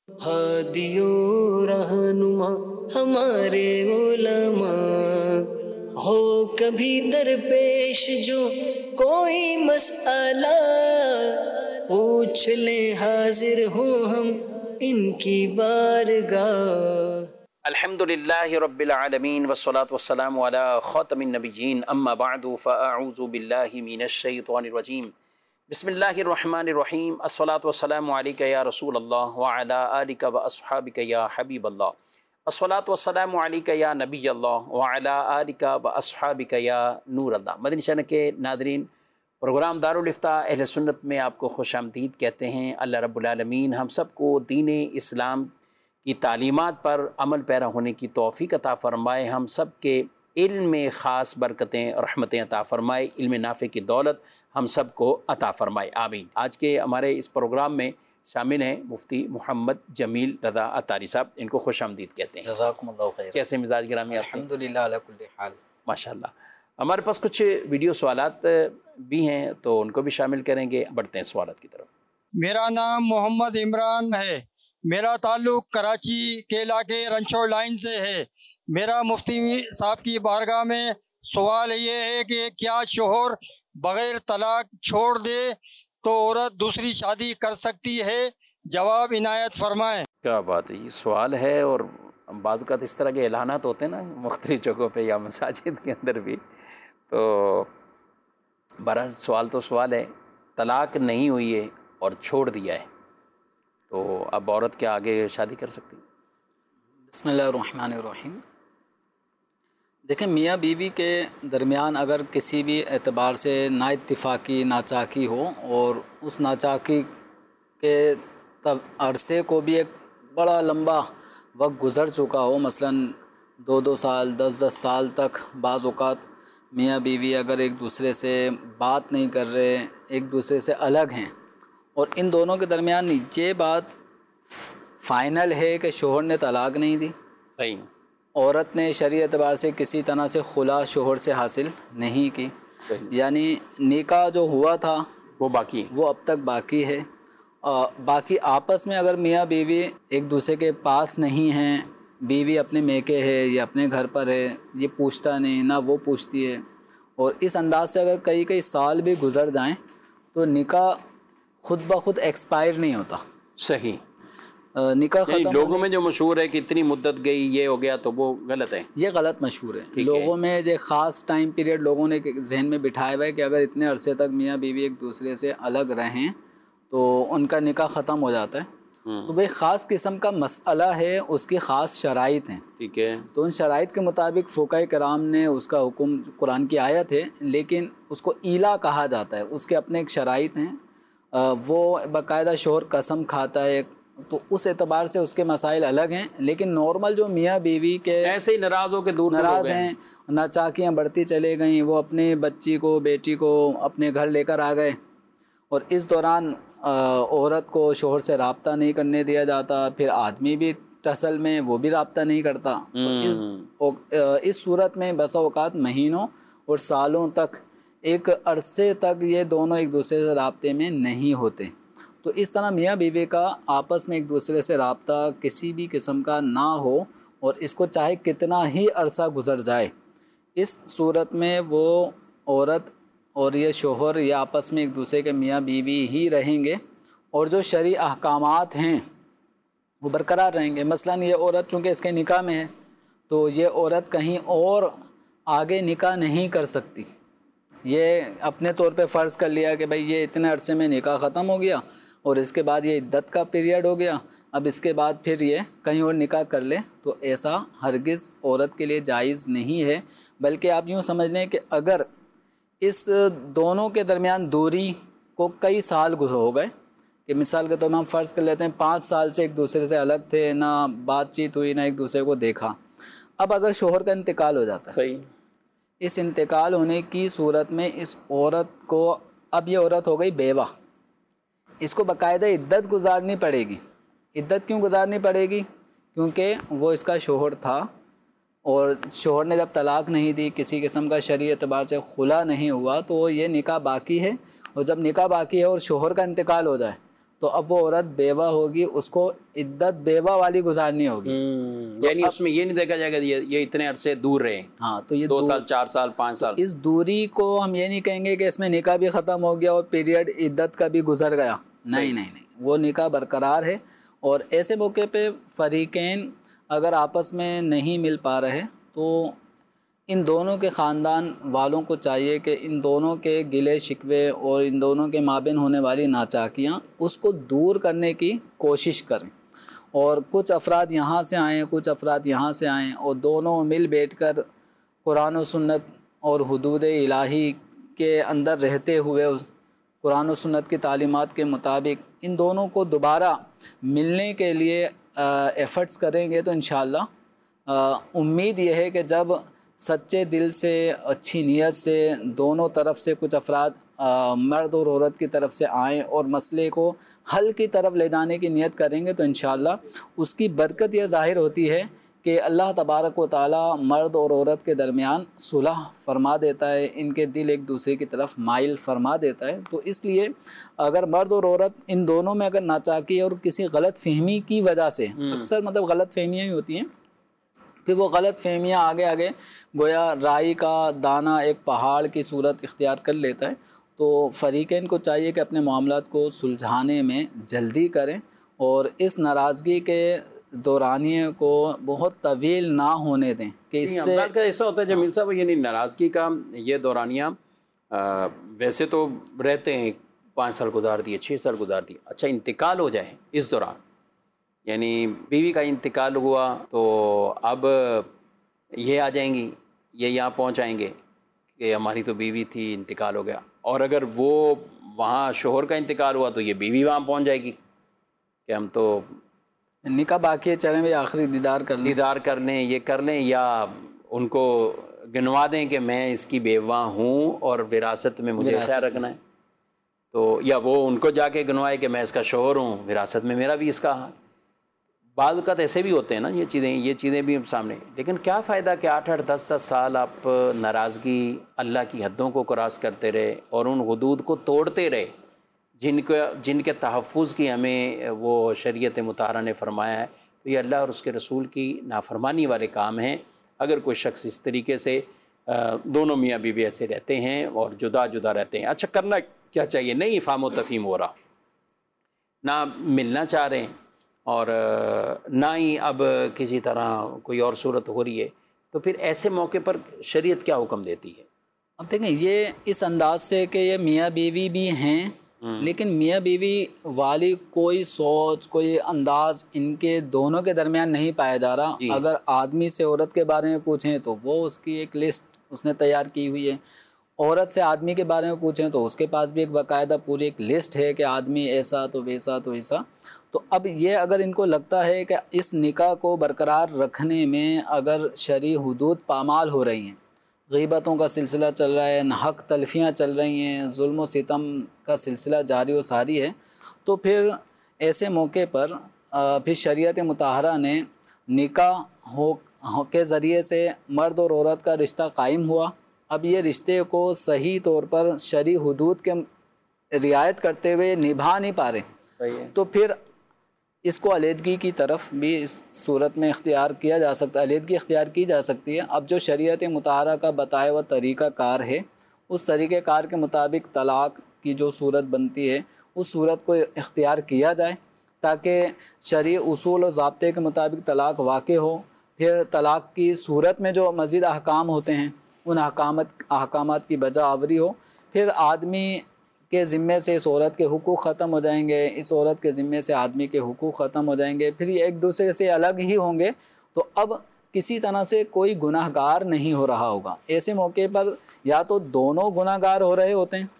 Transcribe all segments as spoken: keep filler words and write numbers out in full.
ہادیو رہنما ہمارے علماء، ہو کبھی درپیش جو کوئی مسئلہ، پوچھ لیں حاضر ہوں ہم ان کی بارگاہ۔ الحمد للہ رب العالمین والصلاة والسلام علی خاتم النبیین، اما بعد فاعوذ باللہ من الشیطان الرجیم، بسم اللہ الرحمن الرحیم، الصلاة والسلام علیک یا رسول اللہ وعلی آلک واصحابک یا حبیب اللہ، الصلاة والسلام علیک یا نبی اللہ وعلی آلک واصحابک یا نور اللہ۔ مدنی چینل کے ناظرین، پروگرام دارالافتاء اہل سنت میں آپ کو خوش آمدید کہتے ہیں۔ اللہ رب العالمین ہم سب کو دین اسلام کی تعلیمات پر عمل پیرا ہونے کی توفیق عطا فرمائے، ہم سب کے علم میں خاص برکتیں رحمتیں عطا فرمائے، علم نافع کی دولت ہم سب کو عطا فرمائے، آمین۔ آج کے ہمارے اس پروگرام میں شامل ہیں مفتی محمد جمیل رضا عطاری صاحب، ان کو خوش آمدید کہتے ہیں۔ جزاکم اللہ خیر۔ کیسے مزاج گرامی آپ کے؟ الحمدللہ علی کل حال۔ ماشاءاللہ۔ ہمارے پاس کچھ ویڈیو سوالات بھی ہیں تو ان کو بھی شامل کریں گے، بڑھتے ہیں سوالات کی طرف۔ میرا نام محمد عمران ہے، میرا تعلق کراچی کے علاقے رنچوڑ لائن سے ہے۔ میرا مفتی صاحب کی بارگاہ میں سوال یہ ہے کہ کیا شوہر بغیر طلاق چھوڑ دے تو عورت دوسری شادی کر سکتی ہے؟ جواب عنایت فرمائیں۔ کیا بات ہے، یہ سوال ہے، اور بعض اوقات اس طرح کے اعلانات ہوتے ہیں نا مختلف جگہوں پہ یا مساجد کے اندر بھی، تو بہرحال سوال تو سوال ہے۔ طلاق نہیں ہوئی ہے اور چھوڑ دیا ہے تو اب عورت کیا آگے شادی کر سکتی؟ بسم اللہ الرحمن الرحیم۔ دیکھیں، میاں بیوی کے درمیان اگر کسی بھی اعتبار سے نا اتفاقی ناچاکی ہو اور اس ناچاکی کے عرصے کو بھی ایک بڑا لمبا وقت گزر چکا ہو، مثلاً دو دو سال دس دس سال تک بعض اوقات میاں بیوی اگر ایک دوسرے سے بات نہیں کر رہے، ایک دوسرے سے الگ ہیں، اور ان دونوں کے درمیان یہ بات فائنل ہے کہ شوہر نے طلاق نہیں دی، صحیح، عورت نے شرعی اعتبار سے کسی طرح سے خلا شوہر سے حاصل نہیں کی، صحیح، یعنی نکاح جو ہوا تھا وہ باقی وہ اب تک باقی ہے۔ باقی آپس میں اگر میاں بیوی ایک دوسرے کے پاس نہیں ہیں، بیوی اپنے میکے ہے یا اپنے گھر پر ہے، یہ پوچھتا نہیں نہ وہ پوچھتی ہے، اور اس انداز سے اگر کئی کئی سال بھی گزر جائیں تو نکاح خود بخود ایکسپائر نہیں ہوتا۔ صحیح، نکاح یعنی ختم لوگوں میں جو مشہور ہے کہ اتنی مدت گئی یہ ہو گیا تو وہ غلط ہے، یہ غلط مشہور ہے۔ لوگوں میں جو خاص ٹائم پیریڈ لوگوں نے ذہن میں بٹھایا ہوا ہے کہ اگر اتنے عرصے تک میاں بیوی ایک دوسرے سے الگ رہیں تو ان کا نکاح ختم ہو جاتا ہے، تو بھئی خاص قسم کا مسئلہ ہے، اس کی خاص شرائط ہیں، ٹھیک ہے، تو ان شرائط کے مطابق فقہاء کرام نے اس کا حکم، قرآن کی آیت ہے لیکن اس کو ایلا کہا جاتا ہے، اس کے اپنے ایک شرائط ہیں، وہ باقاعدہ شوہر قسم کھاتا ہے، تو اس اعتبار سے اس کے مسائل الگ ہیں، لیکن نارمل جو میاں بیوی کے ایسے ہی ناراض ہو کے دور ناراض ہیں، ناچاکیاں بڑھتی چلے گئیں، وہ اپنے بچی کو بیٹی کو اپنے گھر لے کر آ گئے، اور اس دوران عورت کو شوہر سے رابطہ نہیں کرنے دیا جاتا، پھر آدمی بھی ٹسل میں وہ بھی رابطہ نہیں کرتا، اس اس صورت میں بسا اوقات مہینوں اور سالوں تک، ایک عرصے تک یہ دونوں ایک دوسرے سے رابطے میں نہیں ہوتے، تو اس طرح میاں بیوی کا آپس میں ایک دوسرے سے رابطہ کسی بھی قسم کا نہ ہو، اور اس کو چاہے کتنا ہی عرصہ گزر جائے، اس صورت میں وہ عورت اور یہ شوہر یہ آپس میں ایک دوسرے کے میاں بیوی ہی رہیں گے، اور جو شرعی احکامات ہیں وہ برقرار رہیں گے۔ مثلاً یہ عورت چونکہ اس کے نکاح میں ہے تو یہ عورت کہیں اور آگے نکاح نہیں کر سکتی، یہ اپنے طور پہ فرض کر لیا کہ بھئی یہ اتنے عرصے میں نکاح ختم ہو گیا اور اس کے بعد یہ عدت کا پیریڈ ہو گیا، اب اس کے بعد پھر یہ کہیں اور نکاح کر لے، تو ایسا ہرگز عورت کے لیے جائز نہیں ہے، بلکہ آپ یوں سمجھ لیں کہ اگر اس دونوں کے درمیان دوری کو کئی سال گزر ہو گئے، کہ مثال کے طور پر ہم فرض کر لیتے ہیں پانچ سال سے ایک دوسرے سے الگ تھے، نہ بات چیت ہوئی، نہ ایک دوسرے کو دیکھا، اب اگر شوہر کا انتقال ہو جاتا ہے، صحیح، اس انتقال ہونے کی صورت میں اس عورت کو، اب یہ عورت ہو گئی بیوہ، اس کو باقاعدہ عدت گزارنی پڑے گی۔ عدت کیوں گزارنی پڑے گی؟ کیونکہ وہ اس کا شوہر تھا، اور شوہر نے جب طلاق نہیں دی، کسی قسم کا شرعی اعتبار سے خلا نہیں ہوا، تو یہ نکاح باقی ہے، اور جب نکاح باقی ہے اور شوہر کا انتقال ہو جائے تو اب وہ عورت بیوہ ہوگی، اس کو عدت بیوہ والی گزارنی ہوگی. یعنی اس میں یہ نہیں دیکھا جائے گا یہ اتنے عرصے دور رہے، ہاں تو یہ دو سال چار سال پانچ سال، اس دوری کو ہم یہ نہیں کہیں گے کہ اس میں نکاح بھی ختم ہو گیا اور پیریڈ عدت کا بھی گزر گیا. نہیں نہیں نہیں، وہ نکاح برقرار ہے. اور ایسے موقع پہ فریقین اگر آپس میں نہیں مل پا رہے تو ان دونوں کے خاندان والوں کو چاہیے کہ ان دونوں کے گلے شکوے اور ان دونوں کے مابین ہونے والی ناچاکیاں اس کو دور کرنے کی کوشش کریں. اور کچھ افراد یہاں سے آئیں، کچھ افراد یہاں سے آئیں، اور دونوں مل بیٹھ کر قرآن و سنت اور حدود الہی کے اندر رہتے ہوئے قرآن و سنت کی تعلیمات کے مطابق ان دونوں کو دوبارہ ملنے کے لیے ایفرٹس کریں گے تو انشاءاللہ امید یہ ہے کہ جب سچے دل سے، اچھی نیت سے دونوں طرف سے کچھ افراد مرد اور عورت کی طرف سے آئیں اور مسئلے کو حل کی طرف لے جانے کی نیت کریں گے تو انشاءاللہ اس کی برکت یہ ظاہر ہوتی ہے کہ اللہ تبارک و تعالی مرد اور عورت کے درمیان صلح فرما دیتا ہے، ان کے دل ایک دوسرے کی طرف مائل فرما دیتا ہے. تو اس لیے اگر مرد اور عورت ان دونوں میں اگر ناچاکی اور کسی غلط فہمی کی وجہ سے، اکثر مطلب غلط فہمیاں ہی ہوتی ہیں، پھر وہ غلط فہمیاں آگے آگے گویا رائی کا دانہ ایک پہاڑ کی صورت اختیار کر لیتا ہے. تو فریقین کو چاہیے کہ اپنے معاملات کو سلجھانے میں جلدی کریں اور اس ناراضگی کے دورانیے کو بہت طویل نہ ہونے دیں کہ اس سے کا ایسا ہوتا ہے جمیل صاحب، یعنی ناراضگی کا یہ دورانیہ ویسے تو رہتے ہیں، پانچ سال گزار دیے، چھ سال گزار دیے، اچھا انتقال ہو جائے اس دوران، یعنی بیوی کا انتقال ہوا تو اب یہ آ جائیں گی، یہ یہاں پہنچ آئیں گے کہ ہماری تو بیوی تھی، انتقال ہو گیا. اور اگر وہ وہاں شوہر کا انتقال ہوا تو یہ بیوی وہاں پہنچ جائے گی کہ ہم تو نکاح باقی ہے، چلیں بھائی آخری دیدار کر لیں دیدار کر لیں، یہ کر لیں، یا ان کو گنوا دیں کہ میں اس کی بیوہ ہوں اور وراثت میں مجھے خیال رکھنا ہے. تو یا وہ ان کو جا کے گنوائے کہ میں اس کا شوہر ہوں، وراثت میں میرا بھی اس کا حق. بعض اوقات ایسے بھی ہوتے ہیں نا، یہ چیزیں یہ چیزیں بھی سامنے. لیکن کیا فائدہ کہ آٹھ آٹھ دس دس سال آپ ناراضگی، اللہ کی حدوں کو کراس کرتے رہے اور ان حدود کو توڑتے رہے جن کو جن کے تحفظ کی ہمیں وہ شریعت مطہرہ نے فرمایا ہے. تو یہ اللہ اور اس کے رسول کی نافرمانی والے کام ہیں. اگر کوئی شخص اس طریقے سے دونوں میاں بیوی ایسے رہتے ہیں اور جدا جدا رہتے ہیں، اچھا کرنا کیا چاہیے؟ نہیں فہم و تفہیم ہو رہا، نہ ملنا چاہ رہے ہیں اور نہ ہی اب کسی طرح کوئی اور صورت ہو رہی ہے، تو پھر ایسے موقع پر شریعت کیا حکم دیتی ہے؟ اب دیکھیں یہ اس انداز سے کہ یہ میاں بیوی بھی ہیں لیکن میاں بیوی والی کوئی سوچ، کوئی انداز ان کے دونوں کے درمیان نہیں پایا جا رہا. اگر آدمی سے عورت کے بارے میں پوچھیں تو وہ اس کی ایک لسٹ اس نے تیار کی ہوئی ہے، عورت سے آدمی کے بارے میں پوچھیں تو اس کے پاس بھی ایک باقاعدہ پوری ایک لسٹ ہے کہ آدمی ایسا تو ویسا تو ایسا. تو اب یہ اگر ان کو لگتا ہے کہ اس نکاح کو برقرار رکھنے میں اگر شرعی حدود پامال ہو رہی ہیں، غیبتوں کا سلسلہ چل رہا ہے، حق تلفیاں چل رہی ہیں، ظلم و ستم کا سلسلہ جاری و ساری ہے، تو پھر ایسے موقع پر پھر شریعت مطہرہ نے نکاح ہو کے ذریعے سے مرد اور عورت کا رشتہ قائم ہوا. اب یہ رشتے کو صحیح طور پر شرعی حدود کے رعایت کرتے ہوئے نبھا نہیں پا رہے، تو پھر اس کو علیحدگی کی طرف بھی اس صورت میں اختیار کیا جا سکتا ہے، علیحدگی اختیار کی جا سکتی ہے. اب جو شریعت مطہرہ کا بتایا ہوا طریقہ کار ہے، اس طریقہ کار کے مطابق طلاق کی جو صورت بنتی ہے اس صورت کو اختیار کیا جائے تاکہ شرعی اصول و ضابطے کے مطابق طلاق واقع ہو. پھر طلاق کی صورت میں جو مزید احکام ہوتے ہیں ان احکامات احکامات کی بجا آوری ہو. پھر آدمی کے ذمے سے اس عورت کے حقوق ختم ہو جائیں گے، اس عورت کے ذمے سے آدمی کے حقوق ختم ہو جائیں گے، پھر یہ ایک دوسرے سے الگ ہی ہوں گے. تو اب کسی طرح سے کوئی گناہ گار نہیں ہو رہا ہوگا. ایسے موقع پر یا تو دونوں گناہ گار ہو رہے ہوتے ہیں،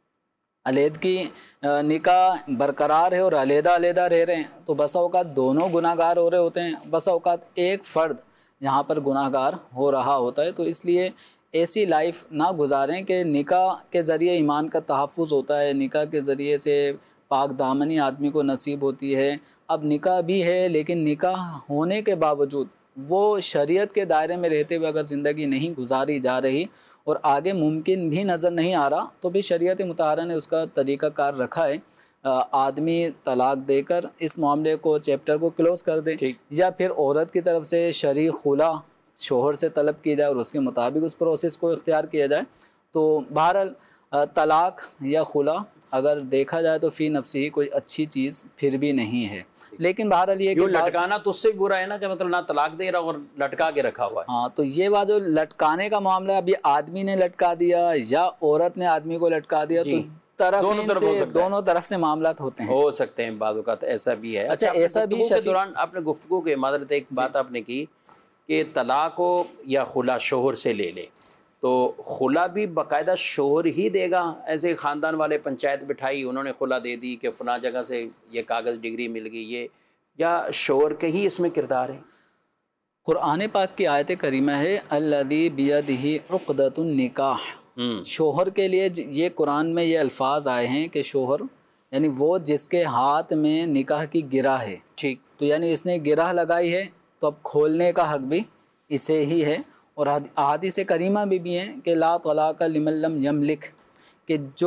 علیحدگی نکاح برقرار ہے اور علیحدہ علیحدہ رہ رہے ہیں تو بسا اوقات دونوں گناہ گار ہو رہے ہوتے ہیں، بسا اوقات ایک فرد یہاں پر گناہ گار ہو رہا ہوتا ہے. تو اس لیے ایسی لائف نہ گزاریں کہ نکاح کے ذریعے ایمان کا تحفظ ہوتا ہے، نکاح کے ذریعے سے پاک دامنی آدمی کو نصیب ہوتی ہے. اب نکاح بھی ہے لیکن نکاح ہونے کے باوجود وہ شریعت کے دائرے میں رہتے ہوئے اگر زندگی نہیں گزاری جا رہی اور آگے ممکن بھی نظر نہیں آ رہا تو بھی شریعت مطہرہ نے اس کا طریقہ کار رکھا ہے. آدمی طلاق دے کر اس معاملے کو چیپٹر کو کلوز کر دے، یا پھر عورت کی طرف سے شرعی خلا شوہر سے طلب کی جائے اور اس کے مطابق اس پروسیس کو اختیار کیا جائے۔ تو بہرحال طلاق یا خلا اگر دیکھا جائے تو فی نفسی کوئی اچھی چیز پھر بھی نہیں ہے، لیکن بہرحال یہ کہ لٹکانا تو اس سے برا ہے نا، کہ مطلب نہ طلاق دے رہا اور لٹکا کے رکھا ہوا ہے۔ ہاں، تو یہ بات جو لٹکانے کا معاملہ ہے، ابھی آدمی نے لٹکا دیا یا عورت نے آدمی کو لٹکا دیا، تو دونوں طرف سے دونوں طرف سے معاملات ہوتے ہیں، ہو سکتے ہیں بعض اوقات ایسا بھی ہے۔ اچھا، ایسا بھی کے دوران آپ نے گفتگو کے معذرت ایک بات آپ نے کی کہ طلاق ہو یا خلا شوہر سے لے لے، تو خلا بھی باقاعدہ شوہر ہی دے گا؟ ایسے خاندان والے پنچایت بٹھائی، انہوں نے خلا دے دی کہ فلاں جگہ سے یہ کاغذ ڈگری مل گئی، یہ یا شوہر کے ہی اس میں کردار ہے؟ قرآن پاک کی آیت کریمہ ہے الذی بیدہ عقدۃ النکاح، شوہر کے لیے یہ قرآن میں یہ الفاظ آئے ہیں کہ شوہر یعنی وہ جس کے ہاتھ میں نکاح کی گرہ ہے، ٹھیک، تو یعنی اس نے گرہ لگائی ہے تو اب کھولنے کا حق بھی اسے ہی ہے۔ اور احادیث کریمہ بھی بھی ہیں کہ لا طلاق لمن لم یملک، کہ جو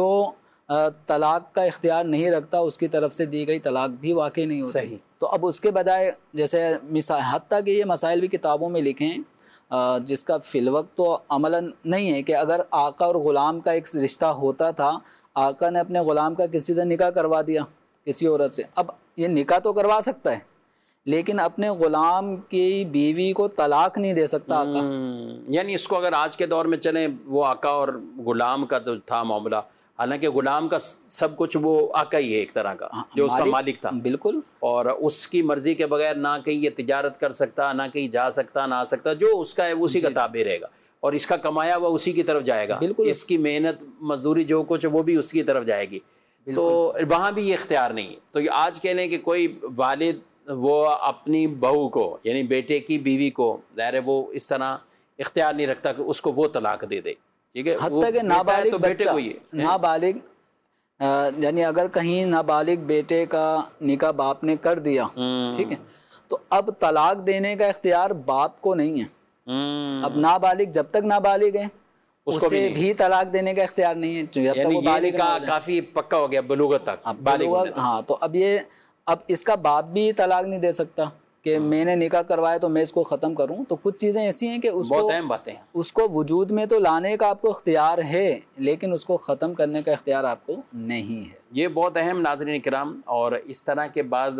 طلاق کا اختیار نہیں رکھتا اس کی طرف سے دی گئی طلاق بھی واقع نہیں ہوتی۔ صحیح۔ تو اب اس کے بجائے جیسے مثال، حتیٰ کہ یہ مسائل بھی کتابوں میں لکھے ہیں جس کا فی الوقت تو عملاً نہیں ہے، کہ اگر آقا اور غلام کا ایک رشتہ ہوتا تھا، آقا نے اپنے غلام کا کسی سے نکاح کروا دیا کسی عورت سے، اب یہ نکاح تو کروا سکتا ہے لیکن اپنے غلام کی بیوی کو طلاق نہیں دے سکتا آقا۔ یعنی اس کو اگر آج کے دور میں چلیں، وہ آقا اور غلام کا تو تھا معاملہ، حالانکہ غلام کا سب کچھ وہ آقا ہی ہے ایک طرح کا، جو اس کا مالک تھا، بالکل، اور اس کی مرضی کے بغیر نہ کہیں یہ تجارت کر سکتا، نہ کہیں جا سکتا، نہ آ سکتا، جو اس کا ہے اسی کا تابع رہے گا، اور اس کا کمایا ہوا اسی کی طرف جائے گا، اس کی محنت مزدوری جو کچھ وہ بھی اس کی طرف جائے گی، تو وہاں بھی یہ اختیار نہیں ہے۔ تو یہ آج کہہ لیں کہ کوئی والد وہ اپنی بہو کو یعنی بیٹے کی بیوی کو ظاہر ہے وہ اس طرح اختیار نہیں رکھتا کہ اس کو وہ طلاق دے دے، ٹھیک ہے، حتیٰ کہ نابالغ بچہ، نابالغ یعنی اگر کہیں نابالغ بیٹے کا نکاح باپ نے کر دیا، ٹھیک ہے، تو اب طلاق دینے کا اختیار باپ کو نہیں ہے، اب نابالغ جب تک نابالغ ہے اس کو بھی طلاق دینے کا اختیار نہیں ہے، جب تک وہ بالغ کافی پکا ہو گیا بلوغت تک، بالغ، ہاں، تو اب یہ اب اس کا باپ بھی طلاق نہیں دے سکتا کہ میں نے نکاح کروایا تو میں اس کو ختم کروں۔ تو کچھ چیزیں ایسی ہیں کہ اس کو اہم باتیں ہیں، اس کو وجود میں تو لانے کا آپ کو اختیار ہے لیکن اس کو ختم کرنے کا اختیار آپ کو نہیں ہے۔ یہ بہت اہم، ناظرین کرام۔ اور اس طرح کے بعد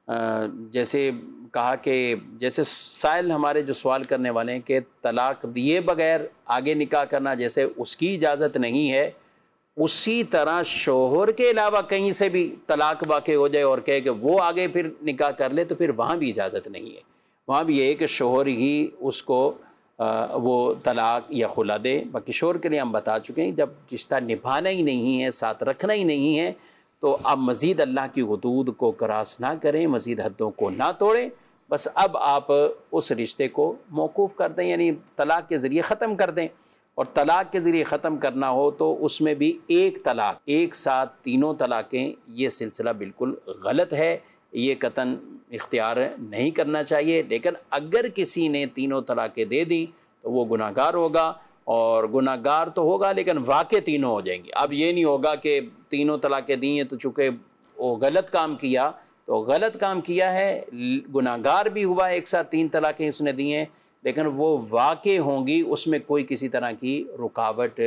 جیسے کہا کہ جیسے سائل ہمارے جو سوال کرنے والے ہیں کہ طلاق دیے بغیر آگے نکاح کرنا جیسے اس کی اجازت نہیں ہے، اسی طرح شوہر کے علاوہ کہیں سے بھی طلاق واقع ہو جائے اور کہے کہ وہ آگے پھر نکاح کر لے، تو پھر وہاں بھی اجازت نہیں ہے، وہاں بھی یہ ہے کہ شوہر ہی اس کو وہ طلاق یا خلا دے۔ باقی شوہر کے لیے ہم بتا چکے ہیں جب رشتہ نبھانا ہی نہیں ہے، ساتھ رکھنا ہی نہیں ہے، تو اب مزید اللہ کی حدود کو کراس نہ کریں، مزید حدوں کو نہ توڑیں، بس اب آپ اس رشتے کو موقوف کر دیں، یعنی طلاق کے ذریعے ختم کر دیں۔ اور طلاق کے ذریعے ختم کرنا ہو تو اس میں بھی ایک طلاق ایک ساتھ تینوں طلاقیں، یہ سلسلہ بالکل غلط ہے، یہ قطعاً اختیار نہیں کرنا چاہیے۔ لیکن اگر کسی نے تینوں طلاقیں دے دیں تو وہ گناہ گار ہوگا، اور گناہ گار تو ہوگا لیکن واقع تینوں ہو جائیں گے۔ اب یہ نہیں ہوگا کہ تینوں طلاقیں دی ہیں تو چونکہ وہ غلط کام کیا تو غلط کام کیا ہے، گناہ گار بھی ہوا، ایک ساتھ تین طلاقیں اس نے دی ہیں، لیکن وہ واقع ہوں گی، اس میں کوئی کسی طرح کی رکاوٹ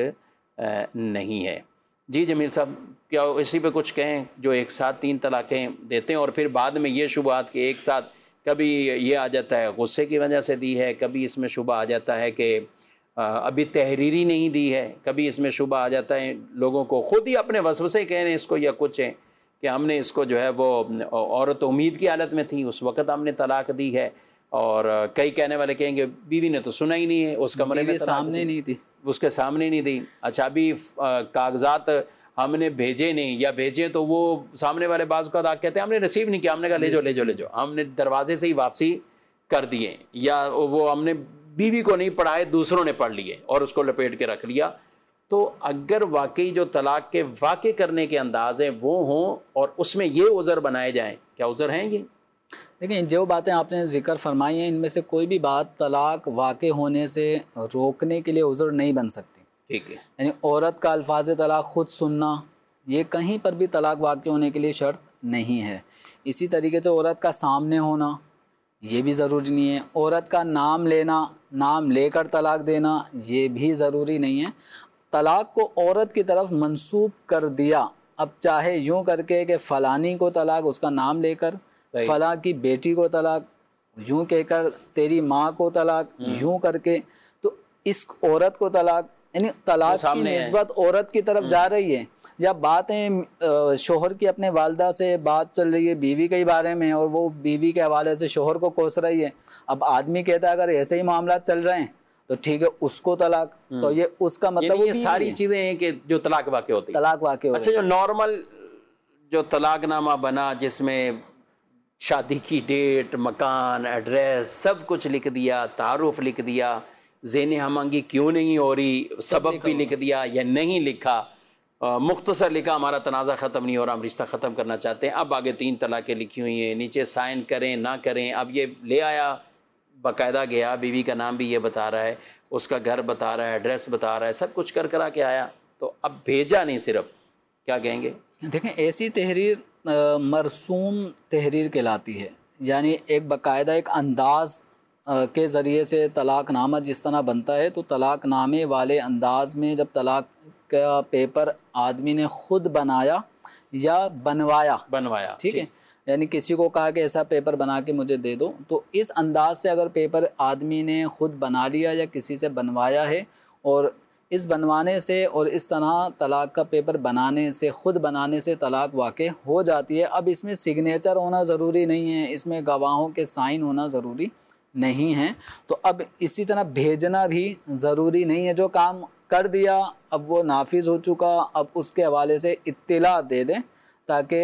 نہیں ہے۔ جی جمیل صاحب، کیا اسی پہ کچھ کہیں؟ جو ایک ساتھ تین طلاقیں دیتے ہیں اور پھر بعد میں یہ شبہات کہ ایک ساتھ کبھی یہ آ جاتا ہے غصے کی وجہ سے دی ہے، کبھی اس میں شبہ آ جاتا ہے کہ ابھی تحریری نہیں دی ہے، کبھی اس میں شبہ آ جاتا ہے لوگوں کو خود ہی اپنے وسوسے کہہ رہے ہیں اس کو، یا کچھ ہیں کہ ہم نے اس کو جو ہے وہ عورت امید کی حالت میں تھی اس وقت ہم نے طلاق دی ہے، اور کئی کہنے والے کہیں گے بیوی نے تو سنا ہی نہیں ہے، اس کمرے میں سامنے نہیں تھی، اس کے سامنے نہیں دی، اچھا ابھی کاغذات ہم نے بھیجے نہیں، یا بھیجے تو وہ سامنے والے بعض کا کہتے ہیں ہم نے ریسیو نہیں کیا، ہم نے کہا لے جو لے جو لے جو ہم نے دروازے سے ہی واپسی کر دیے، یا وہ ہم نے بیوی کو نہیں پڑھائے دوسروں نے پڑھ لیے اور اس کو لپیٹ کے رکھ لیا۔ تو اگر واقعی جو طلاق کے واقع کرنے کے انداز ہیں وہ ہوں اور اس میں یہ عذر بنائے جائیں، کیا عذر ہیں یہ؟ دیکھیں جو باتیں آپ نے ذکر فرمائی ہیں ان میں سے کوئی بھی بات طلاق واقع ہونے سے روکنے کے لیے عذر نہیں بن سکتی، ٹھیک ہے، یعنی عورت کا الفاظ طلاق خود سننا یہ کہیں پر بھی طلاق واقع ہونے کے لیے شرط نہیں ہے۔ اسی طریقے سے عورت کا سامنے ہونا یہ بھی ضروری نہیں ہے، عورت کا نام لینا، نام لے کر طلاق دینا یہ بھی ضروری نہیں ہے۔ طلاق کو عورت کی طرف منسوب کر دیا، اب چاہے یوں کر کے کہ فلانی کو طلاق اس کا نام لے کر، فلاں کی بیٹی کو طلاق یوں کہہ کر، تیری ماں کو طلاق یوں کر کے، تو اس عورت کو طلاق، یعنی طلاق کی نسبت عورت کی طرف جا رہی ہے۔ یا باتیں شوہر کی اپنے والدہ سے بات چل رہی ہے بیوی کے بارے میں، اور وہ بیوی کے حوالے سے شوہر کو کوس رہی ہے، اب آدمی کہتا ہے اگر ایسے ہی معاملات چل رہے ہیں تو ٹھیک ہے اس کو طلاق، تو یہ اس کا مطلب یہ ساری چیزیں ہیں کہ جو طلاق واقع ہوتی ہے، طلاق واقع ہوتی ہے۔ اچھا، جو نارمل جو طلاق نامہ بنا جس میں شادی کی ڈیٹ، مکان، ایڈریس سب کچھ لکھ دیا، تعارف لکھ دیا، زین ہمانگی کیوں نہیں ہو رہی سبب بھی لکھ دیا یا نہیں لکھا، مختصر لکھا ہمارا تنازع ختم نہیں ہو رہا، ہم رشتہ ختم کرنا چاہتے ہیں، اب آگے تین طلاقیں لکھی ہوئی ہیں، نیچے سائن کریں نہ کریں، اب یہ لے آیا باقاعدہ گیا، بیوی کا نام بھی یہ بتا رہا ہے، اس کا گھر بتا رہا ہے، ایڈریس بتا رہا ہے، سب کچھ کر کرا کے آیا، تو اب بھیجا نہیں صرف، کیا کہیں گے؟ دیکھیں ایسی تحریر مرسوم تحریر کہلاتی ہے، یعنی ایک باقاعدہ ایک انداز کے ذریعے سے طلاق نامہ جس طرح بنتا ہے، تو طلاق نامے والے انداز میں جب طلاق کا پیپر آدمی نے خود بنایا یا بنوایا بنوایا ٹھیک ہے، یعنی کسی کو کہا کہ ایسا پیپر بنا کے مجھے دے دو، تو اس انداز سے اگر پیپر آدمی نے خود بنا لیا یا کسی سے بنوایا ہے، اور اس بنوانے سے اور اس طرح طلاق کا پیپر بنانے سے، خود بنانے سے طلاق واقع ہو جاتی ہے۔ اب اس میں سگنیچر ہونا ضروری نہیں ہے، اس میں گواہوں کے سائن ہونا ضروری نہیں ہے، تو اب اسی طرح بھیجنا بھی ضروری نہیں ہے، جو کام کر دیا اب وہ نافذ ہو چکا، اب اس کے حوالے سے اطلاع دے دیں تاکہ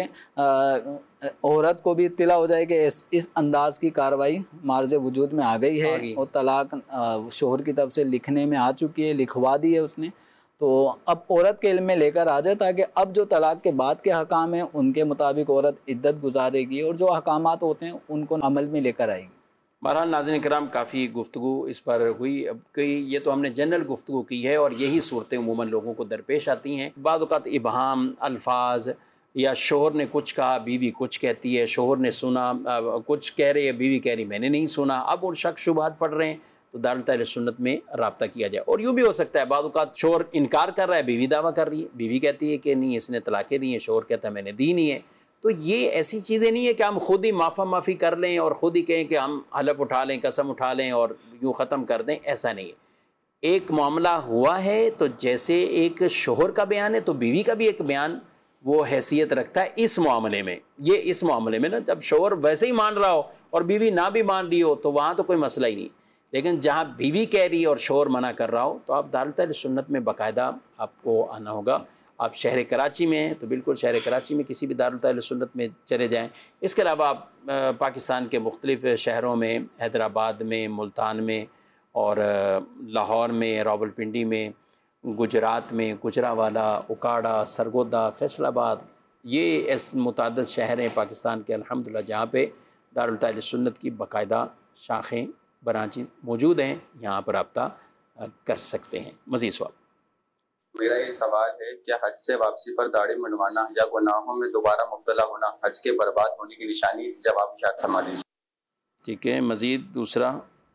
عورت کو بھی اطلاع ہو جائے کہ اس اس انداز کی کارروائی معرض وجود میں آ گئی ہے، اور طلاق شوہر کی طرف سے لکھنے میں آ چکی ہے، لکھوا دی ہے اس نے، تو اب عورت کے علم میں لے کر آ جائے تاکہ اب جو طلاق کے بعد کے حکام ہیں ان کے مطابق عورت عدت گزارے گی، اور جو حکامات ہوتے ہیں ان کو عمل میں لے کر آئے گی۔ بہرحال ناظرین کرام کافی گفتگو اس پر ہوئی، اب کئی یہ تو ہم نے جنرل گفتگو کی ہے، اور یہی صورتیں عموماً لوگوں کو درپیش آتی ہیں، بعض اوقات ابہام الفاظ، یا شوہر نے کچھ کہا بیوی کچھ کہتی ہے، شوہر نے سنا کچھ کہہ رہے ہے بیوی کہہ رہی میں نے نہیں سنا، اب ان شک شبہات پڑ رہے ہیں، تو دارالتحریر سنت میں رابطہ کیا جائے۔ اور یوں بھی ہو سکتا ہے بعض اوقات شوہر انکار کر رہا ہے، بیوی دعویٰ کر رہی ہے، بیوی کہتی ہے کہ نہیں اس نے طلاقیں دی ہیں، شوہر کہتا ہے میں نے دی نہیں ہے، تو یہ ایسی چیزیں نہیں ہے کہ ہم خود ہی معافی معافی کر لیں اور خود ہی کہیں کہ ہم حلف اٹھا لیں، قسم اٹھا لیں اور یوں ختم کر دیں، ایسا نہیں ہے۔ ایک معاملہ ہوا ہے تو جیسے ایک شوہر کا بیان ہے تو بیوی کا بھی ایک بیان وہ حیثیت رکھتا ہے اس معاملے میں، یہ اس معاملے میں نا جب شوہر ویسے ہی مان رہا ہو اور بیوی نہ بھی مان رہی ہو تو وہاں تو کوئی مسئلہ ہی نہیں، لیکن جہاں بیوی کہہ رہی ہے اور شوہر منع کر رہا ہو تو آپ دارالتحریر سنت میں باقاعدہ آپ کو آنا ہوگا۔ آپ شہر کراچی میں ہیں تو بالکل شہر کراچی میں کسی بھی دارالتحریر سنت میں چلے جائیں، اس کے علاوہ آپ پاکستان کے مختلف شہروں میں، حیدرآباد میں، ملتان میں، اور لاہور میں، راولپنڈی میں، گجرات میں، گجرانوالہ، اکاڑا، سرگودا، فیصل آباد، یہ اس متعدد شہر ہیں پاکستان کے الحمدللہ جہاں پہ دارالتحریر سنت کی باقاعدہ شاخیں برانچیں موجود ہیں، یہاں پر رابطہ کر سکتے ہیں۔ مزید سوال؟ میرا یہ سوال ہے کہ حج سے واپسی پر داڑھی منڈوانا یا گناہوں میں دوبارہ مبتلا ہونا حج کے برباد ہونے کی نشانی، جواب ارشاد فرما دیجیے۔ ٹھیک ہے، مزید دوسرا؟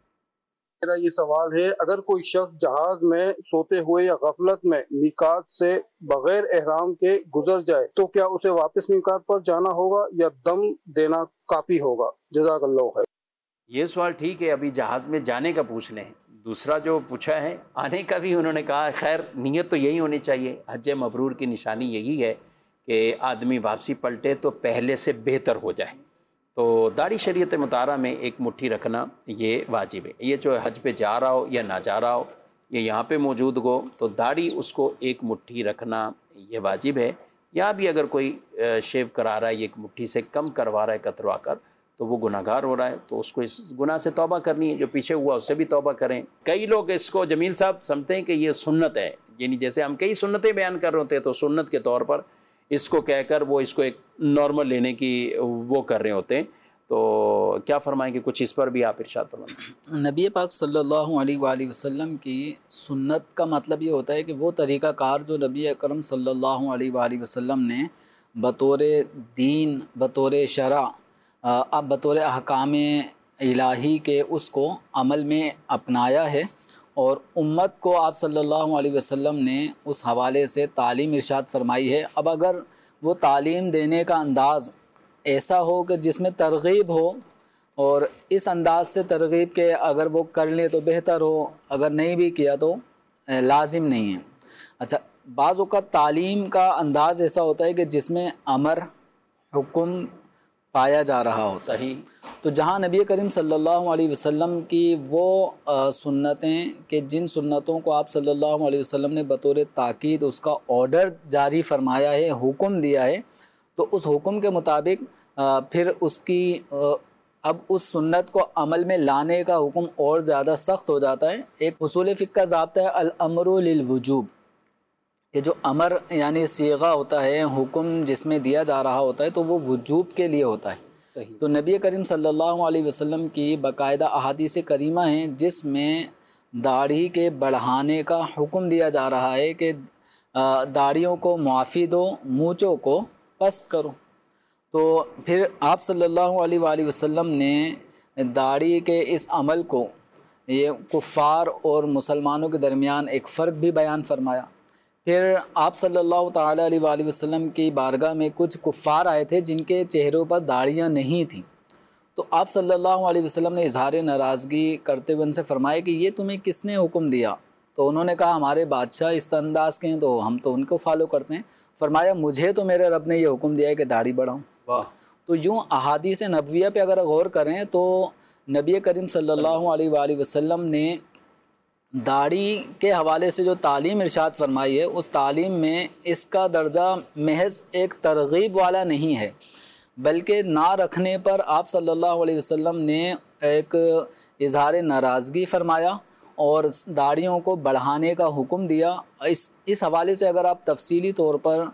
میرا یہ سوال ہے اگر کوئی شخص جہاز میں سوتے ہوئے یا غفلت میں میقات سے بغیر احرام کے گزر جائے تو کیا اسے واپس میقات پر جانا ہوگا یا دم دینا کافی ہوگا؟ جزاک اللہ خیر۔ یہ سوال ٹھیک ہے، ابھی جہاز میں جانے کا پوچھ لیں، دوسرا جو پوچھا ہے آنے کا بھی انہوں نے کہا، خیر نیت تو یہی ہونی چاہیے، حج مبرور کی نشانی یہی ہے کہ آدمی واپسی پلٹے تو پہلے سے بہتر ہو جائے، تو داڑھی شریعت مطالعہ میں ایک مٹھی رکھنا یہ واجب ہے، یہ جو حج پہ جا رہا ہو یا نہ جا رہا ہو، یہ یہاں پہ موجود ہو تو داڑھی اس کو ایک مٹھی رکھنا یہ واجب ہے، یا بھی اگر کوئی شیو کرا رہا ہے ایک مٹھی سے کم کروا رہا ہے کتروا کر تو وہ گناہ گار ہو رہا ہے، تو اس کو اس گناہ سے توبہ کرنی ہے، جو پیچھے ہوا اس سے بھی توبہ کریں۔ کئی لوگ اس کو جمیل صاحب سمجھتے ہیں کہ یہ سنت ہے، یعنی جیسے ہم کئی سنتیں بیان کر رہے ہوتے ہیں تو سنت کے طور پر اس کو کہہ کر وہ اس کو ایک نارمل لینے کی وہ کر رہے ہوتے ہیں، تو کیا فرمائیں گے؟ کچھ اس پر بھی آپ ارشاد فرمائیں۔ نبی پاک صلی اللہ علیہ وآلہ وسلم کی سنت کا مطلب یہ ہوتا ہے کہ وہ طریقہ کار جو نبی اکرم صلی اللہ علیہ وآلہ وسلم نے بطور دین، بطور شرع، اب بطور احکام الہی کے اس کو عمل میں اپنایا ہے، اور امت کو آپ صلی اللہ علیہ وسلم نے اس حوالے سے تعلیم ارشاد فرمائی ہے۔ اب اگر وہ تعلیم دینے کا انداز ایسا ہو کہ جس میں ترغیب ہو، اور اس انداز سے ترغیب کے اگر وہ کر لیں تو بہتر ہو، اگر نہیں بھی کیا تو لازم نہیں ہے۔ اچھا، بعض اوقات تعلیم کا انداز ایسا ہوتا ہے کہ جس میں امر، حکم پایا جا رہا ہوتا ہے۔ صحیح۔ تو جہاں نبی کریم صلی اللہ علیہ وسلم کی وہ سنتیں کہ جن سنتوں کو آپ صلی اللہ علیہ وسلم نے بطور تاکید اس کا آرڈر جاری فرمایا ہے، حکم دیا ہے، تو اس حکم کے مطابق پھر اس کی اب اس سنت کو عمل میں لانے کا حکم اور زیادہ سخت ہو جاتا ہے۔ ایک اصول فقہ کا ضابطہ ہے الامر للوجوب، کہ جو امر یعنی صیغہ ہوتا ہے، حکم جس میں دیا جا رہا ہوتا ہے تو وہ وجوب کے لیے ہوتا ہے۔ صحیح۔ تو نبی کریم صلی اللہ علیہ وسلم کی باقاعدہ احادیث کریمہ ہیں جس میں داڑھی کے بڑھانے کا حکم دیا جا رہا ہے کہ داڑھیوں کو معافی دو، مونچھوں کو پست کرو۔ تو پھر آپ صلی اللہ علیہ وآلہ وسلم نے داڑھی کے اس عمل کو، یہ کفار اور مسلمانوں کے درمیان ایک فرق بھی بیان فرمایا۔ پھر آپ صلی اللہ تعالیٰ علیہ وآلہ وسلم کی بارگاہ میں کچھ کفار آئے تھے جن کے چہروں پر داڑھیاں نہیں تھیں، تو آپ صلی اللہ علیہ وسلم نے اظہار ناراضگی کرتے ہوئے ان سے فرمایا کہ یہ تمہیں کس نے حکم دیا؟ تو انہوں نے کہا ہمارے بادشاہ اس انداز کے ہیں تو ہم تو ان کو فالو کرتے ہیں۔ فرمایا مجھے تو میرے رب نے یہ حکم دیا ہے کہ داڑھی بڑھاؤں۔ واہ۔ تو یوں احادیث نبویہ پہ اگر غور کریں تو نبی کریم صلی اللہ علیہ وآلہ وسلم نے داڑھی کے حوالے سے جو تعلیم ارشاد فرمائی ہے، اس تعلیم میں اس کا درجہ محض ایک ترغیب والا نہیں ہے، بلکہ نہ رکھنے پر آپ صلی اللہ علیہ وسلم نے ایک اظہار ناراضگی فرمایا اور داڑھیوں کو بڑھانے کا حکم دیا۔ اس اس حوالے سے اگر آپ تفصیلی طور پر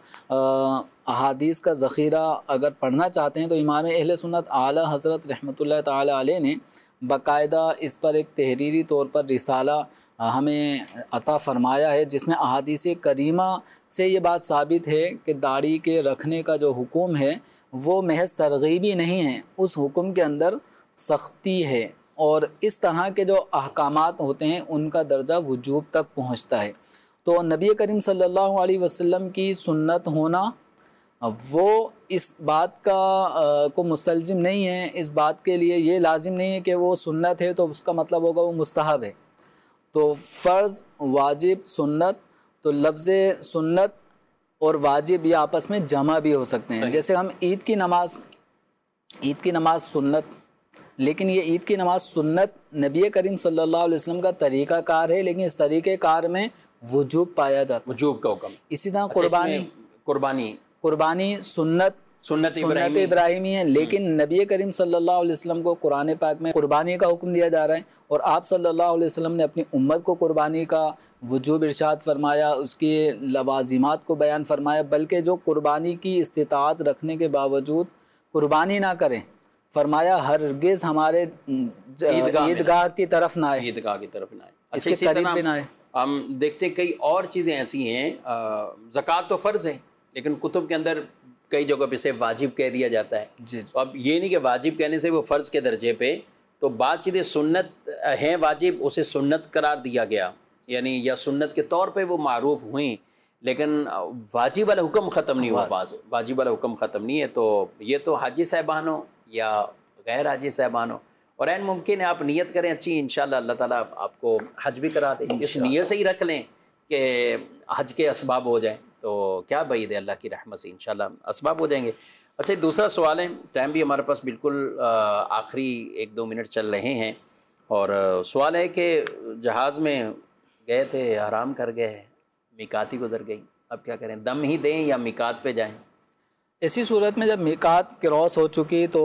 احادیث کا ذخیرہ اگر پڑھنا چاہتے ہیں تو امام اہل سنت اعلیٰ حضرت رحمۃ اللہ تعالیٰ علیہ نے باقاعدہ اس پر ایک تحریری طور پر رسالہ ہمیں عطا فرمایا ہے، جس میں احادیث کریمہ سے یہ بات ثابت ہے کہ داڑھی کے رکھنے کا جو حکم ہے وہ محض ترغیبی نہیں ہے، اس حکم کے اندر سختی ہے، اور اس طرح کے جو احکامات ہوتے ہیں ان کا درجہ وجوب تک پہنچتا ہے۔ تو نبی کریم صلی اللہ علیہ وسلم کی سنت ہونا وہ اس بات کا کو مستلزم نہیں ہے، اس بات کے لیے یہ لازم نہیں ہے کہ وہ سنت ہے تو اس کا مطلب ہوگا وہ مستحب ہے۔ تو فرض، واجب، سنت، تو لفظ سنت اور واجب یہ آپس میں جمع بھی ہو سکتے ہیں۔ جیسے ہم عید کی نماز عید کی نماز سنت، لیکن یہ عید کی نماز سنت نبی کریم صلی اللہ علیہ وسلم کا طریقہ کار ہے، لیکن اس طریقہ کار میں وجوب پایا جاتا ہے، وجوب کا حکم۔ اسی طرح قربانی قربانی قربانی سنت سنت سنت ابراہیمی ہے، لیکن نبی کریم صلی اللہ علیہ وسلم کو قرآن پاک میں قربانی کا حکم دیا جا رہا ہے، اور آپ صلی اللہ علیہ وسلم نے اپنی امت کو قربانی کا وجوب ارشاد فرمایا، اس کی لوازمات کو بیان فرمایا، بلکہ جو قربانی کی استطاعت رکھنے کے باوجود قربانی نہ کریں، فرمایا ہرگز ہمارے عیدگاہ کی طرف نہ آئے، عیدگاہ کی طرف نہ آئے، اس کے قریب بھی نہ آئے۔ ہم دیکھتے ہیں کئی اور چیزیں ایسی ہیں، زکوٰۃ تو فرض ہے لیکن کتب کے اندر کئی جگہ پہ سے واجب کہہ دیا جاتا ہے۔ جی تو اب یہ نہیں کہ واجب کہنے سے وہ فرض کے درجے پہ، تو بعض چیزیں سنت ہیں واجب، اسے سنت قرار دیا گیا، یعنی یا سنت کے طور پہ وہ معروف ہوئیں، لیکن واجب والا حکم ختم نہیں ہوا، بعض واجب والا حکم ختم نہیں ہے۔ تو یہ تو حاجی صاحبان ہو یا غیر حاجی صاحبان ہو، اور این ممکن ہے آپ نیت کریں اچھی، انشاءاللہ اللہ تعالیٰ آپ کو حج بھی کرا دے، اس نیت سے ہی رکھ لیں کہ حج کے اسباب ہو جائیں، تو کیا بعید ہے، اللہ کی رحمت سے انشاءاللہ اسباب ہو جائیں گے۔ اچھا دوسرا سوال ہے، ٹائم بھی ہمارے پاس بالکل آخری ایک دو منٹ چل رہے ہیں، اور سوال ہے کہ جہاز میں گئے تھے، آرام کر گئے، میقات ہی گزر گئی، اب کیا کریں، دم ہی دیں یا میقات پہ جائیں؟ ایسی صورت میں جب میقات کراس ہو چکی تو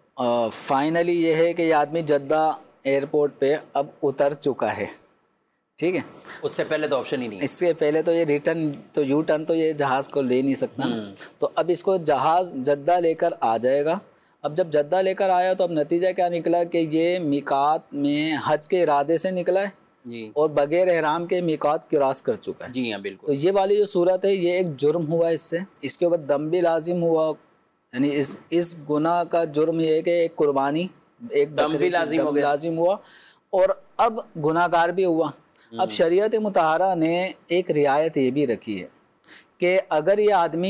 فائنلی یہ ہے کہ یہ آدمی جدہ ایئرپورٹ پہ اب اتر چکا ہے، ٹھیک ہے، اس سے پہلے تو آپشن ہی نہیں، اس سے پہلے تو یہ ریٹرن تو یو ٹرن تو یہ جہاز کو لے نہیں سکتا، تو اب اس کو جہاز جدہ لے کر آ جائے گا، اب جب جدہ لے کر آیا تو اب نتیجہ کیا نکلا کہ یہ میقات میں حج کے ارادے سے نکلا ہے جی اور بغیر احرام کے میقات کراس کر چکا ہے. جی ہاں تو بالکل. یہ والی جو صورت ہے یہ ایک جرم ہوا اس سے. اس کے اوپر دم بھی لازم ہوا, یعنی اس اس گناہ کا جرم یہ ہے کہ ایک قربانی, ایک دم بھی لازم ہو گیا, لازم ہوا اور اب گناہ گار بھی ہوا. اب شریعت مطہرہ نے ایک رعایت یہ بھی رکھی ہے کہ اگر یہ آدمی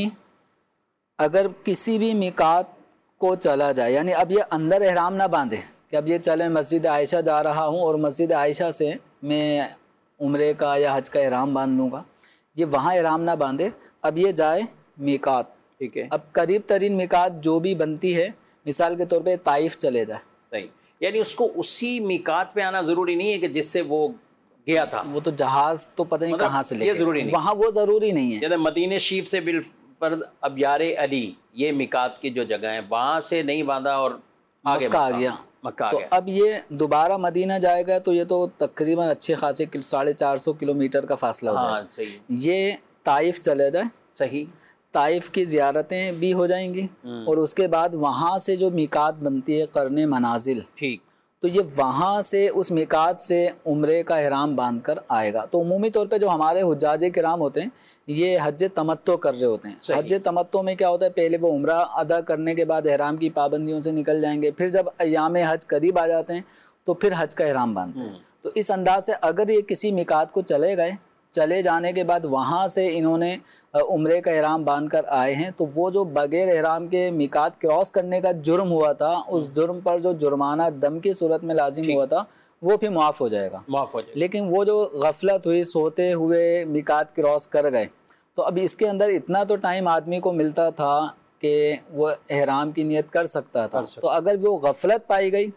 اگر کسی بھی میقات کو چلا جائے, یعنی اب یہ اندر احرام نہ باندھے کہ اب یہ چلے مسجد عائشہ جا رہا ہوں اور مسجد عائشہ سے میں عمرے کا یا حج کا احرام باندھ لوں گا, یہ وہاں احرام نہ باندھے. اب یہ جائے میقات, ٹھیک ہے, اب قریب ترین میقات جو بھی بنتی ہے, مثال کے طور پہ طائف چلے جائے. صحیح, یعنی اس کو اسی میقات پہ آنا ضروری نہیں ہے کہ جس سے وہ گیا تھا. وہ تو جہاز تو پتہ نہیں مطلب کہاں سے لے یہ کے, ضروری نہیں, وہاں وہ ضروری نہیں ہے. جیسے مدینہ شریف سے بالفرد ابیار علی یہ میقات کی جو جگہ ہے وہاں سے نہیں باندھا اور آگے مکہ آ گیا. مکہ آ تو گیا. اب یہ دوبارہ مدینہ جائے گا تو یہ تو تقریباً اچھے خاصے ساڑھے چار سو کلو میٹر کا فاصلہ ہوتا ہاں ہے. صحیح یہ طائف چلے جائے, صحیح, طائف کی زیارتیں بھی ہو جائیں گی اور اس کے بعد وہاں سے جو میقات بنتی ہے قرن منازل, ٹھیک, تو یہ وہاں سے اس میقات سے عمرے کا احرام باندھ کر آئے گا. تو عمومی طور پہ جو ہمارے حجاج کرام ہوتے ہیں یہ حج تمتع کر رہے ہوتے ہیں. حج تمتع میں کیا ہوتا ہے, پہلے وہ عمرہ ادا کرنے کے بعد احرام کی پابندیوں سے نکل جائیں گے, پھر جب ایام حج قریب آ جاتے ہیں تو پھر حج کا احرام باندھتے ہیں. تو اس انداز سے اگر یہ کسی میقات کو چلے گئے, چلے جانے کے بعد وہاں سے انہوں نے عمرے کا احرام باندھ کر آئے ہیں, تو وہ جو بغیر احرام کے میقات کراس کرنے کا جرم ہوا تھا, اس جرم پر جو جرمانہ دم کی صورت میں لازم ہوا تھا وہ پھر معاف ہو جائے گا. معاف ہو جائے. لیکن وہ جو غفلت ہوئی, سوتے ہوئے میقات کراس کر گئے, تو اب اس کے اندر اتنا تو ٹائم آدمی کو ملتا تھا کہ وہ احرام کی نیت کر سکتا تھا. تو اگر وہ غفلت پائی گئی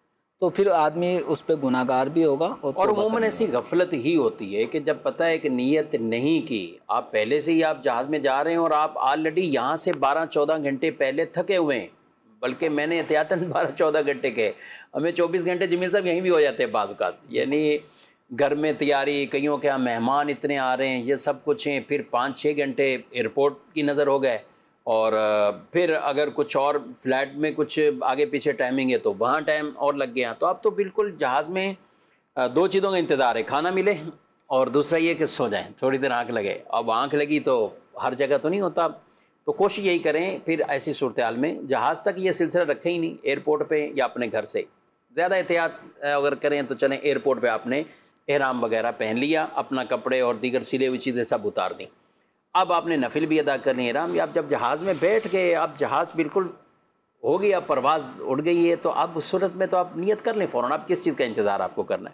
تو پھر آدمی اس پہ گناہ گار بھی ہوگا. اور عموماً ایسی غفلت ہی ہوتی ہے کہ جب پتہ ہے کہ نیت نہیں کی, آپ پہلے سے ہی آپ جہاز میں جا رہے ہیں اور آپ آلریڈی یہاں سے بارہ چودہ گھنٹے پہلے تھکے ہوئے ہیں, بلکہ میں نے احتیاطاً بارہ چودہ گھنٹے کے, ہمیں چوبیس گھنٹے جمیل صاحب یہیں بھی ہو جاتے ہیں بعض اوقات. یعنی گھر میں تیاری, کئیوں کے یہاں مہمان اتنے آ رہے ہیں, یہ سب کچھ ہیں, پھر پانچ چھ گھنٹے ایئرپورٹ کی نظر ہو گئے, اور پھر اگر کچھ اور فلائٹ میں کچھ آگے پیچھے ٹائمنگ ہے تو وہاں ٹائم اور لگ گیا. تو اب تو بالکل جہاز میں دو چیزوں کا انتظار ہے, کھانا ملے اور دوسرا یہ کہ سو جائیں, تھوڑی دیر آنکھ لگے. اب آنکھ لگی تو ہر جگہ تو نہیں ہوتا, تو کوشش یہی کریں پھر ایسی صورتحال میں جہاز تک یہ سلسلہ رکھیں ہی نہیں, ایئرپورٹ پہ یا اپنے گھر سے زیادہ احتیاط اگر کریں تو چلیں ایئرپورٹ پہ آپ نے احرام وغیرہ پہن لیا, اپنا کپڑے اور دیگر سلے ہوئی چیزیں سب اتار دیں. اب آپ نے نفل بھی ادا کرنی ہے احرام. آپ جب جہاز میں بیٹھ گئے, اب جہاز بالکل ہو گیا, پرواز اڑ گئی ہے, تو اب اس صورت میں تو آپ نیت کر لیں فوراً. آپ کس چیز کا انتظار آپ کو کرنا ہے,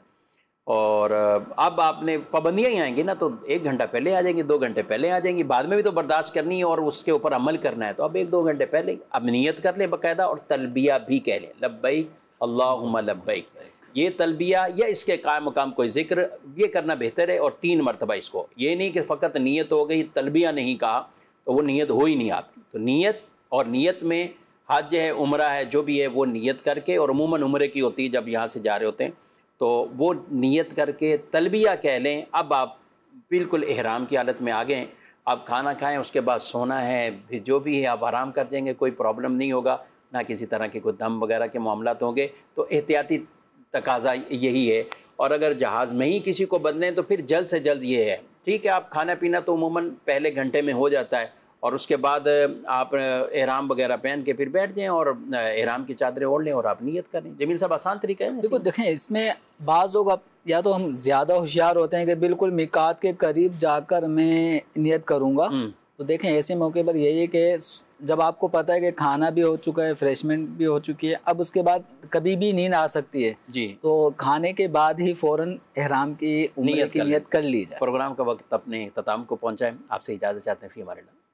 اور اب آپ نے پابندیاں ہی آئیں گی نا, تو ایک گھنٹہ پہلے آ جائیں گی, دو گھنٹے پہلے آ جائیں گی, بعد میں بھی تو برداشت کرنی ہے اور اس کے اوپر عمل کرنا ہے. تو اب ایک دو گھنٹے پہلے اب نیت کر لیں باقاعدہ, اور تلبیہ بھی کہہ لیں, لبیک اللہم لبیک. یہ تلبیہ یا اس کے قائم مقام کوئی ذکر یہ کرنا بہتر ہے, اور تین مرتبہ اس کو. یہ نہیں کہ فقط نیت ہو گئی, تلبیہ نہیں کہا تو وہ نیت ہو ہی نہیں آپ کی. تو نیت, اور نیت میں حج ہے, عمرہ ہے, جو بھی ہے وہ نیت کر کے, اور عموماً عمرے کی ہوتی ہے جب یہاں سے جا رہے ہوتے ہیں, تو وہ نیت کر کے تلبیہ کہہ لیں. اب آپ بالکل احرام کی حالت میں آ گئے, آپ کھانا کھائیں, اس کے بعد سونا ہے, پھر جو بھی ہے آپ آرام کر جائیں گے, کوئی پرابلم نہیں ہوگا, نہ کسی طرح کے کوئی دم وغیرہ کے معاملات ہوں گے. تو احتیاطی تقاضا یہی ہے. اور اگر جہاز میں ہی کسی کو بدلیں تو پھر جلد سے جلد یہ ہے, ٹھیک ہے آپ کھانا پینا تو عموماً پہلے گھنٹے میں ہو جاتا ہے, اور اس کے بعد آپ احرام وغیرہ پہن کے پھر بیٹھ جائیں اور احرام کی چادریں اوڑھ لیں اور آپ نیت کریں. جمیل صاحب آسان طریقہ ہے. دیکھو دیکھیں, اس میں بعض لوگ یا تو ہم زیادہ ہوشیار ہوتے ہیں کہ بالکل میقات کے قریب جا کر میں نیت کروں گا. تو دیکھیں ایسے موقع پر یہی ہے کہ جب آپ کو پتہ ہے کہ کھانا بھی ہو چکا ہے, فریشمنٹ بھی ہو چکی ہے, اب اس کے بعد کبھی بھی نیند آ سکتی ہے, جی تو کھانے کے بعد ہی فوراً احرام کی عمرے کی نیت کر لی جائے. پروگرام کا وقت اپنے اختتام کو پہنچائیں, آپ سے اجازت چاہتے ہیں فی ہمارے اللہ.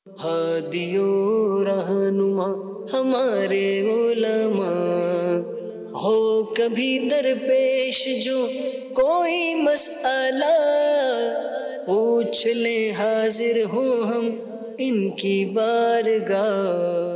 ہادیو رہنما ہمارے علماء ہو کبھی درپیش جو کوئی مسئلہ, پوچھ لیں حاضر ہوں ہم ان کی بارگاہ.